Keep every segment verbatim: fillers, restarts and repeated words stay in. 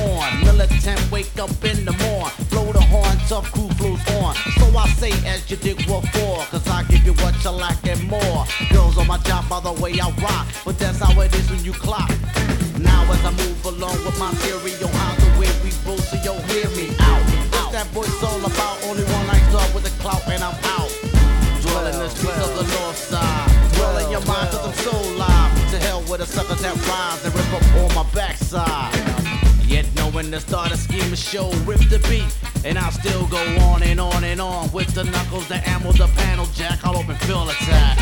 on. Militant, wake up in the morn. Blow the horn, tough crew flows on. So I say as you dig what for, cause I give you what you like and more. Girls on my job by the way I rock, but that's how it is when you clock. Now as I move along with my theory on how the way we roll, so yo hear me out. What's that voice all about? Only one night start with a clout and I'm out. Dwell in the streets of the north side. Dwell in your mind cause I'm so live. To hell with the suckers that rise and rip up on my backside. Yet knowing the start of scheme of show, rip the beat. And I'll still go on and on and on. With the knuckles, the ammo, the panel jack, I'll open fill attack.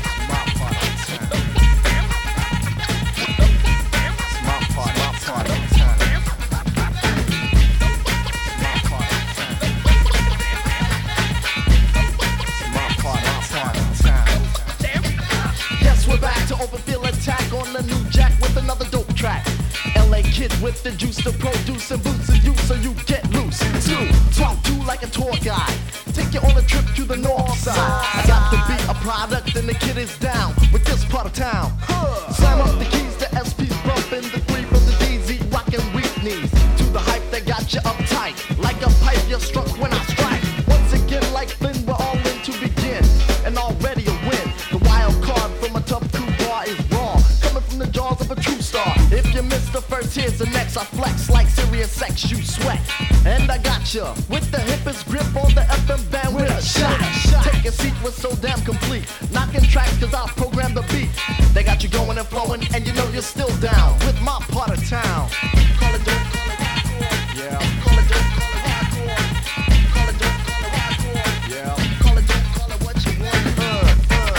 Open field attack on the new jack with another dope track. L A kid with the juice to produce and boots of you so you get loose. Two, talk to like a tour guide. Take you on a trip to the north side. I got to be a product and the kid is down with this part of town. Slam up the keys, the S P's bumping, the three from the D Z rocking weak knees. To the hype that got you uptight. Like a pipe you're struck when I strike. Once again like Flynn, we're all in to begin. And already a win. The wild card from a tough crew is raw, coming from the jaws of a true star. If you miss the first, here's the next. I flex like serious sex, you sweat. And I gotcha with the hippest grip on the F M band with a shot. Take a seat, we're so damn complete. Knocking tracks cause I'll program the beat. They got you going and flowing and you know you're still down with my part of town. Call it dope, call it hardcore. Yeah. Call it dope, call it hardcore. Call it dope, call it hardcore. Yeah. Call it dope, call it what you want. Uh, uh.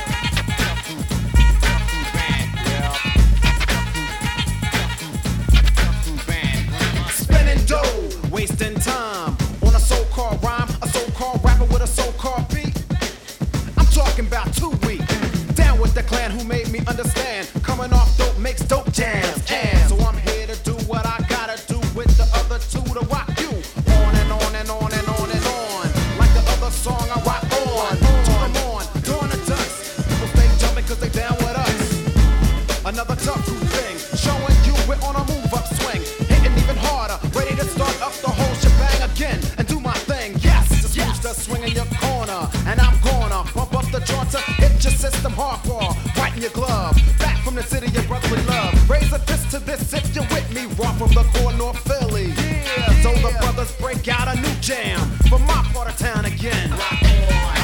Wasting time on a so-called rhyme, a so-called rapper with a so-called beat. I'm talking about two weeks. Down with the clan who made me understand. Coming off dope makes dope jams. And so I'm here to do what I gotta do with the other two to rock you. On and on and on and on and on. Like the other song I rock on. Turn them on, dawn to dusk. People stay jumping cause they down with us. Another tough crew thing. Showing you we're on a move up swing. Hitting even harder. Ready to start up the whole shebang again and do my thing. Yes, just yes. The swing in your corner, and I'm gonna bump up the joint to hit your system hardcore. Right in your glove, back from the city of brotherly love. Raise a fist to this if you're with me. Raw from the core North Philly. Yeah, so yeah. The brothers break out a new jam from my part of town again. Rock on.